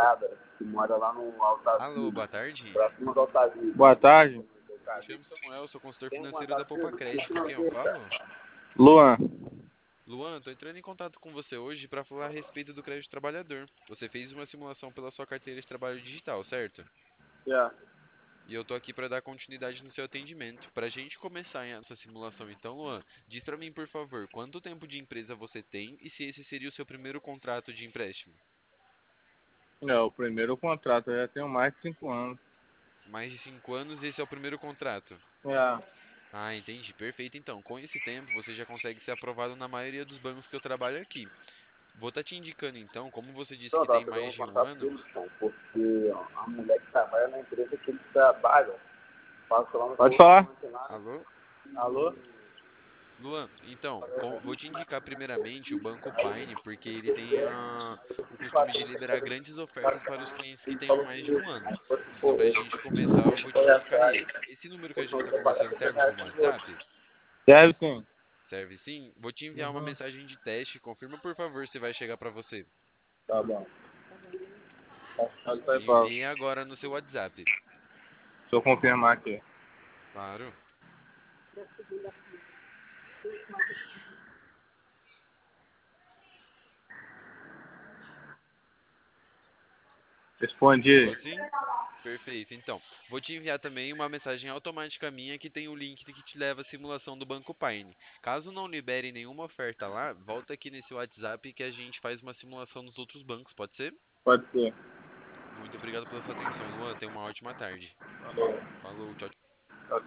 namorada que mora lá no Alô, Altaville, boa tarde. pra cima do Altaville. Boa tarde. Me chamo Samuel, sou consultor Tem um financeiro da contato Poupa dele? Crédito. Com quem eu falo? Luan. Luan, tô entrando em contato com você hoje para falar a respeito do crédito trabalhador. Você fez uma simulação pela sua carteira de trabalho digital, certo? Já. E eu tô aqui para dar continuidade no seu atendimento. Pra gente começar essa simulação, então, Luan, diz pra mim, por favor, quanto tempo de empresa você tem e se esse seria o seu primeiro contrato de empréstimo? É, o primeiro contrato, eu já tenho mais de 5 anos. Mais de 5 anos e esse é o primeiro contrato? É. Ah, entendi. Perfeito. Então, com esse tempo, você já consegue ser aprovado na maioria dos bancos que eu trabalho aqui. Vou estar te indicando, então, como você disse Então, que eu tava tem pegando mais um de um contato ano. dele, pô, porque a mulher que trabalha na empresa que eles trabalham, passa lá no Pode posto, falar. não tem nada. Alô? Alô? Luan, então, vou te indicar primeiramente o Banco Pine, porque ele tem o costume de liberar grandes ofertas para os clientes que tenham mais de um ano. Então, para a gente começar, eu vou te indicar ele. Esse número que a gente está conversando serve como WhatsApp? Serve sim. Serve sim? Vou te enviar uma Uhum. mensagem de teste. Confirma, por favor, se vai chegar para você. Tá bom. Pode sair, Paulo. Enviei agora no seu WhatsApp. Deixa eu confirmar aqui. Claro. Respondi. Chegou sim? Perfeito. Então, vou te enviar também uma mensagem automática minha que tem o link que te leva à simulação do Banco Pine. Caso não libere nenhuma oferta lá, volta aqui nesse WhatsApp que a gente faz uma simulação nos outros bancos, pode ser? Pode ser. Muito obrigado pela sua atenção, Luan. Tenha uma ótima tarde. Falou, tchau, tchau.